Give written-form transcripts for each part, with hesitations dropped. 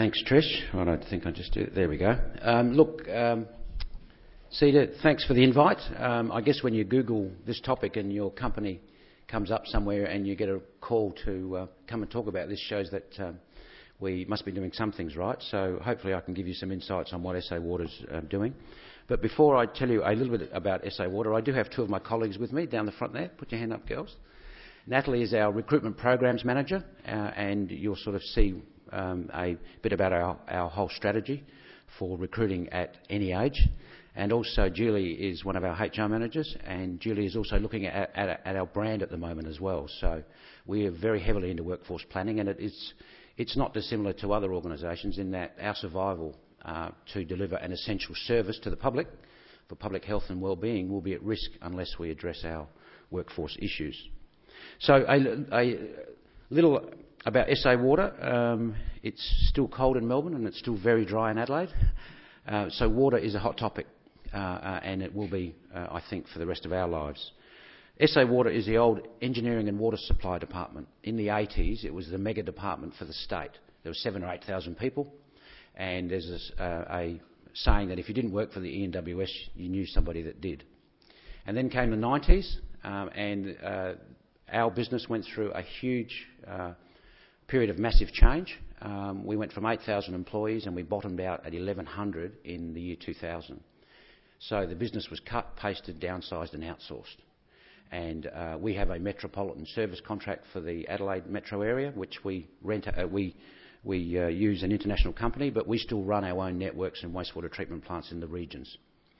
Thanks, Trish. I don't think I just did it. There we go. Cedar, thanks for the invite. I guess when you Google this topic and your company comes up somewhere and you get a call to come and talk about this, shows that we must be doing some things right. So hopefully I can give you some insights on what SA Water's doing. But before I tell you a little bit about SA Water, I do have two of my colleagues with me down the front there. Put your hand up, girls. Natalie is our Recruitment Programs Manager, and you'll sort of see a bit about our whole strategy for recruiting at any age. And also Julie is one of our HR managers, and Julie is also looking at our brand at the moment as well. So we are very heavily into workforce planning, and it's not dissimilar to other organisations in that our survival to deliver an essential service to the public for public health and well-being will be at risk unless we address our workforce issues. So a little about SA Water. It's still cold in Melbourne and it's still very dry in Adelaide. So water is a hot topic and it will be, I think, for the rest of our lives. SA Water is the old Engineering and Water Supply Department. In the 80s, it was the mega department for the state. There were 7,000 or 8,000 people, and there's a saying that if you didn't work for the ENWS, you knew somebody that did. And then came the 90s, and our business went through a huge period of massive change. We went from 8,000 employees and we bottomed out at 1,100 in the year 2000. So the business was cut, pasted, downsized and outsourced. And we have a metropolitan service contract for the Adelaide metro area, which we rent. We use an international company, but we still run our own networks and wastewater treatment plants in the regions.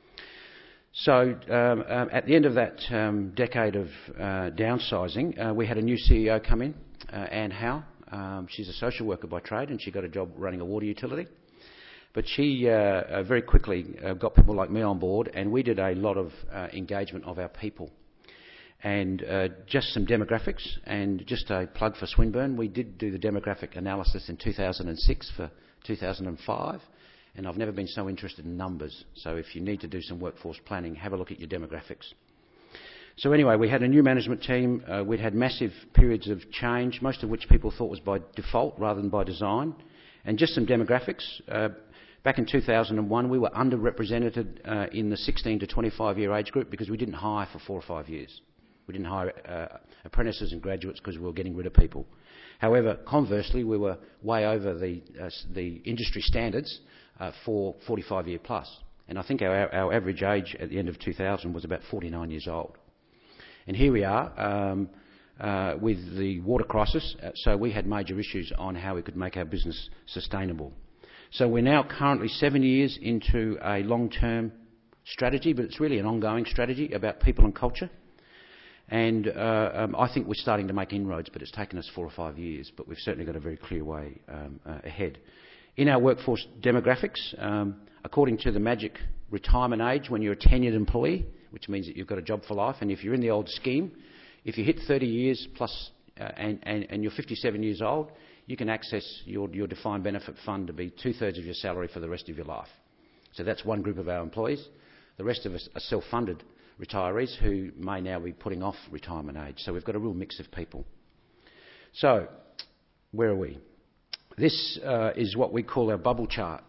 So at the end of that decade of downsizing, we had a new CEO come in, Anne Howe. She's a social worker by trade, and she got a job running a water utility. But she very quickly got people like me on board, and we did a lot of engagement of our people. And just some demographics, and just a plug for Swinburne, we did do the demographic analysis in 2006 for 2005, and I've never been so interested in numbers. So if you need to do some workforce planning, have a look at your demographics. So anyway, we had a new management team. We'd had massive periods of change, most of which people thought was by default rather than by design. And just some demographics. Back in 2001, we were underrepresented in the 16 to 25 year age group because we didn't hire for 4 or 5 years. We didn't hire apprentices and graduates because we were getting rid of people. However, conversely, we were way over the industry standards for 45 year plus. And I think our average age at the end of 2000 was about 49 years old. And here we are with the water crisis. So we had major issues on how we could make our business sustainable. So we're now currently 7 years into a long-term strategy, but it's really an ongoing strategy about people and culture. And I think we're starting to make inroads, but it's taken us 4 or 5 years, but we've certainly got a very clear way ahead. In our workforce demographics, according to the magic retirement age when you're a tenured employee, which means that you've got a job for life, and if you're in the old scheme, if you hit 30 years plus and you're 57 years old, you can access your defined benefit fund to be 2/3 of your salary for the rest of your life. So that's one group of our employees. The rest of us are self-funded retirees who may now be putting off retirement age. So we've got a real mix of people. So where are we? This is what we call our bubble chart.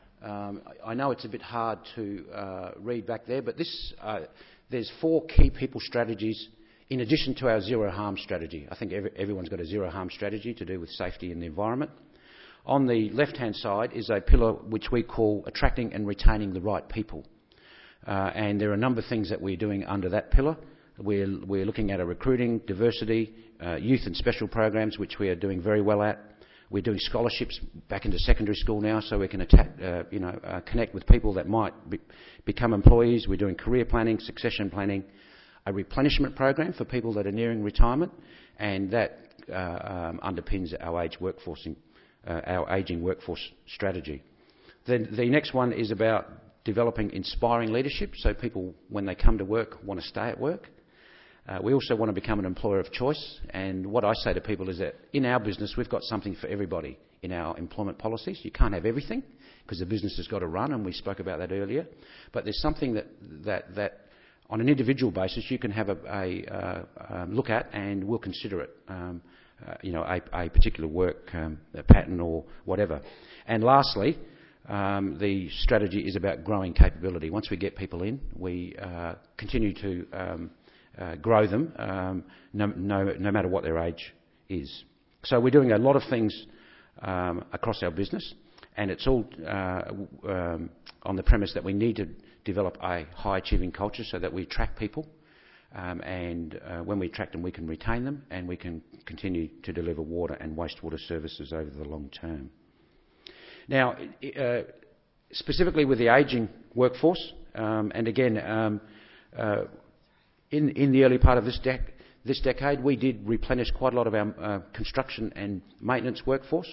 I know it's a bit hard to read back there, but there's 4 key people strategies in addition to our zero harm strategy. I think everyone's got a zero harm strategy to do with safety and the environment. On the left-hand side is a pillar which we call attracting and retaining the right people. And there are a number of things that we're doing under that pillar. We're looking at a recruiting, diversity, youth and special programs, which we are doing very well at. We're doing scholarships back into secondary school now, so we can connect with people that might become employees. We're doing career planning, succession planning, a replenishment program for people that are nearing retirement, and that underpins our ageing workforce strategy. The next one is about developing inspiring leadership, so people, when they come to work, want to stay at work. We also want to become an employer of choice, and what I say to people is that in our business we've got something for everybody in our employment policies. You can't have everything because the business has got to run, and we spoke about that earlier, but there's something that on an individual basis you can have a look at, and we'll consider it a particular work pattern or whatever. And lastly, the strategy is about growing capability. Once we get people in, we continue to grow them, no matter what their age is. So we're doing a lot of things across our business, and it's all on the premise that we need to develop a high-achieving culture so that we attract people, and when we attract them, we can retain them, and we can continue to deliver water and wastewater services over the long term. Now, specifically with the ageing workforce, and again, in the early part of this decade, we did replenish quite a lot of our construction and maintenance workforce.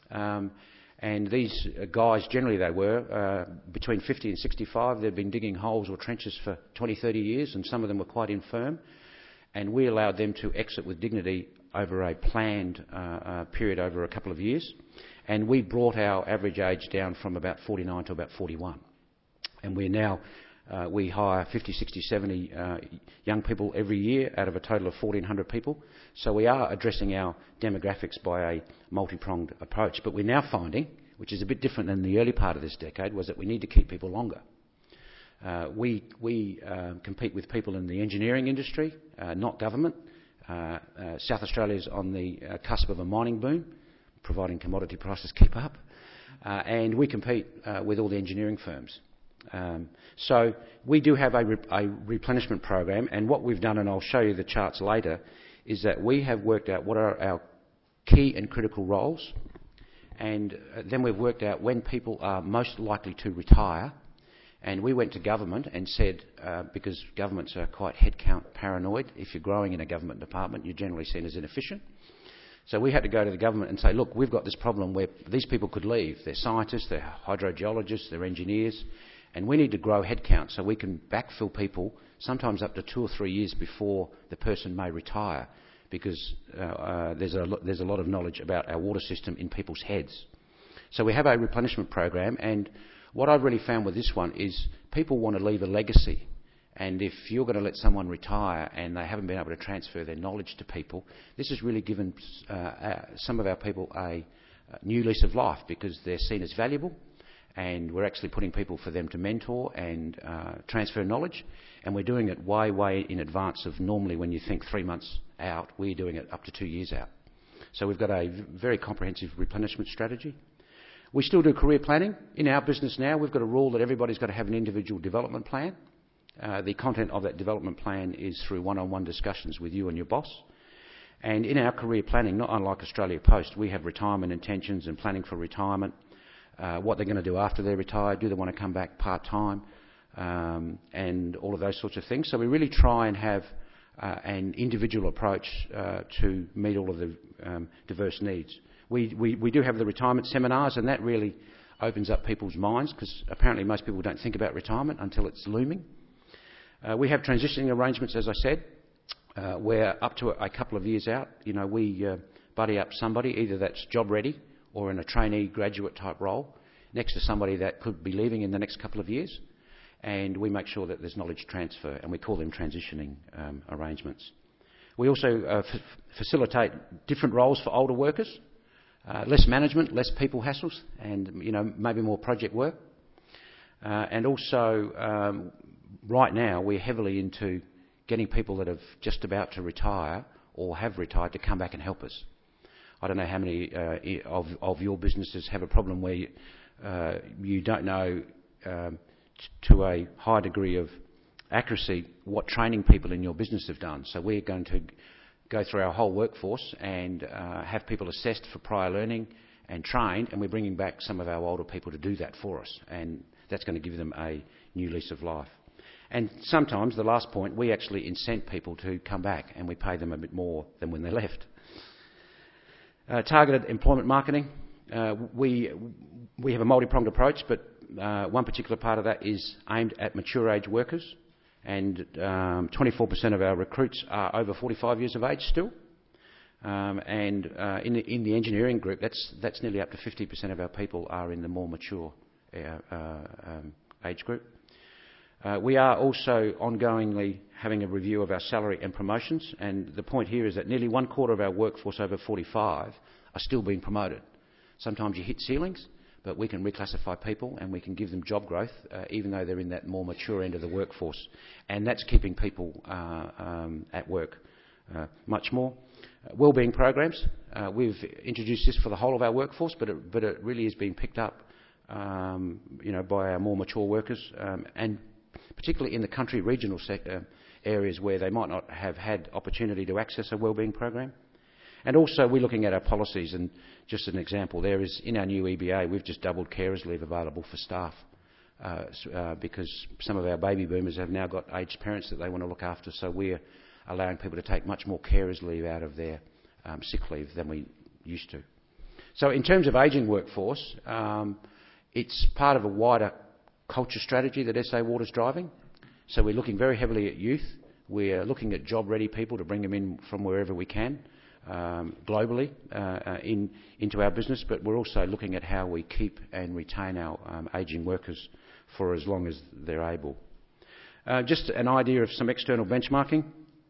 And these guys, generally they were between 50 and 65. They'd been digging holes or trenches for 20, 30 years, and some of them were quite infirm. And we allowed them to exit with dignity over a planned period over a couple of years. And we brought our average age down from about 49 to about 41. And we're now, we hire 50, 60, 70 young people every year out of a total of 1,400 people. So we are addressing our demographics by a multi-pronged approach. But we're now finding, which is a bit different than the early part of this decade, was that we need to keep people longer. We compete with people in the engineering industry, not government. South Australia's on the cusp of a mining boom, providing commodity prices keep up. And we compete with all the engineering firms. So we do have a replenishment program, and what we've done, and I'll show you the charts later, is that we have worked out what are our key and critical roles, and then we've worked out when people are most likely to retire. And we went to government and said, because governments are quite headcount paranoid, if you're growing in a government department, you're generally seen as inefficient. So we had to go to the government and say, look, we've got this problem where these people could leave. They're scientists, they're hydrogeologists, they're engineers, and we need to grow headcount so we can backfill people sometimes up to 2 or 3 years before the person may retire, because there's a lot of knowledge about our water system in people's heads. So we have a replenishment program, and what I've really found with this one is people want to leave a legacy. And if you're going to let someone retire and they haven't been able to transfer their knowledge to people, this has really given some of our people a new lease of life, because they're seen as valuable, and we're actually putting people for them to mentor and transfer knowledge. And we're doing it way in advance of normally when you think 3 months out, we're doing it up to 2 years out. So we've got a very comprehensive replenishment strategy. We still do career planning. In our business now, we've got a rule that everybody's got to have an individual development plan. The content of that development plan is through one-on-one discussions with you and your boss. And in our career planning, not unlike Australia Post, we have retirement intentions and planning for retirement, what they're going to do after they're retired, do they want to come back part-time, and all of those sorts of things. So we really try and have an individual approach to meet all of the diverse needs. We do have the retirement seminars, and that really opens up people's minds, because apparently most people don't think about retirement until it's looming. We have transitioning arrangements, as I said, where up to a couple of years out, we buddy up somebody, either that's job ready or in a trainee graduate type role, next to somebody that could be leaving in the next couple of years, and we make sure that there's knowledge transfer, and we call them transitioning arrangements. We also facilitate different roles for older workers, less management, less people hassles, and maybe more project work. And also, right now, we're heavily into getting people that are just about to retire or have retired to come back and help us. I don't know how many of your businesses have a problem where you don't know to a high degree of accuracy what training people in your business have done. So we're going to go through our whole workforce and have people assessed for prior learning and trained, and we're bringing back some of our older people to do that for us, and that's going to give them a new lease of life. And sometimes, the last point, we actually incent people to come back, and we pay them a bit more than when they left. Targeted employment marketing. We have a multi-pronged approach, but one particular part of that is aimed at mature age workers, and 24% of our recruits are over 45 years of age still. And in the engineering group, that's nearly up to 50% of our people are in the more mature age group. We are also ongoingly having a review of our salary and promotions, and the point here is that nearly 1/4 of our workforce over 45 are still being promoted. Sometimes you hit ceilings, but we can reclassify people and we can give them job growth, even though they're in that more mature end of the workforce. And that's keeping people at work much more. Wellbeing programs. We've introduced this for the whole of our workforce, but it really is being picked up by our more mature workers, and particularly in the country regional areas where they might not have had opportunity to access a wellbeing program. And also we're looking at our policies, and just an example there is in our new EBA we've just doubled carers leave available for staff because some of our baby boomers have now got aged parents that they want to look after, so we're allowing people to take much more carers leave out of their sick leave than we used to. So in terms of ageing workforce, it's part of a wider culture strategy that SA Water's driving. So we're looking very heavily at youth. We're looking at job-ready people to bring them in from wherever we can, globally, into our business, but we're also looking at how we keep and retain our ageing workers for as long as they're able. Just an idea of some external benchmarking,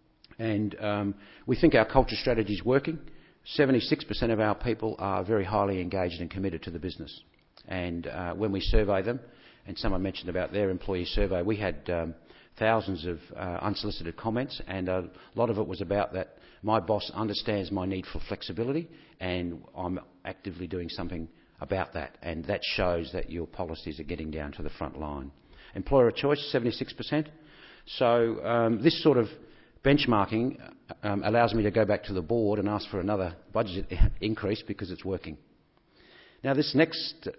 and we think our culture strategy is working. 76% of our people are very highly engaged and committed to the business. And when we survey them, and someone mentioned about their employee survey, we had thousands of unsolicited comments, and a lot of it was about that my boss understands my need for flexibility and I'm actively doing something about that, and that shows that your policies are getting down to the front line. Employer of choice, 76%. So this sort of benchmarking allows me to go back to the board and ask for another budget increase because it's working. Now this next,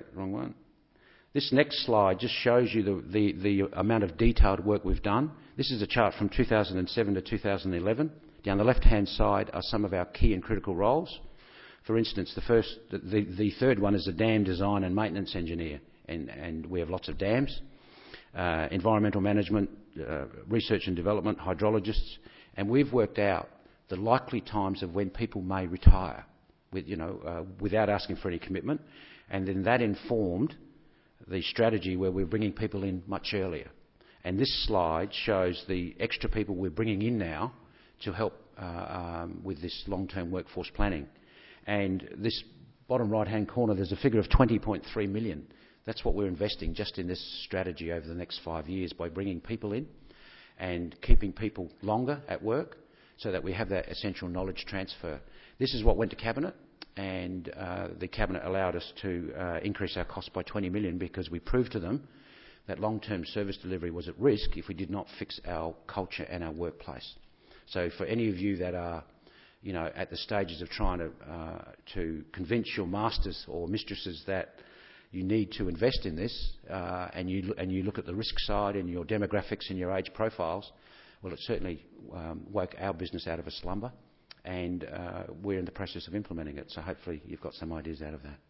This next slide just shows you the amount of detailed work we've done. This is a chart from 2007 to 2011. Down the left-hand side are some of our key and critical roles. For instance, the third one is a dam design and maintenance engineer, and we have lots of dams. Environmental management, research and development, hydrologists, and we've worked out the likely times of when people may retire, without asking for any commitment, and then that informed the strategy where we're bringing people in much earlier. And this slide shows the extra people we're bringing in now to help with this long-term workforce planning. And this bottom right-hand corner, there's a figure of 20.3 million. That's what we're investing just in this strategy over the next 5 years by bringing people in and keeping people longer at work so that we have that essential knowledge transfer. This is what went to Cabinet, and the Cabinet allowed us to increase our cost by 20 million because we proved to them that long-term service delivery was at risk if we did not fix our culture and our workplace. So for any of you that are at the stages of trying to convince your masters or mistresses that you need to invest in this, and you look at the risk side and your demographics and your age profiles, well, it certainly woke our business out of a slumber, and we're in the process of implementing it. So hopefully you've got some ideas out of that.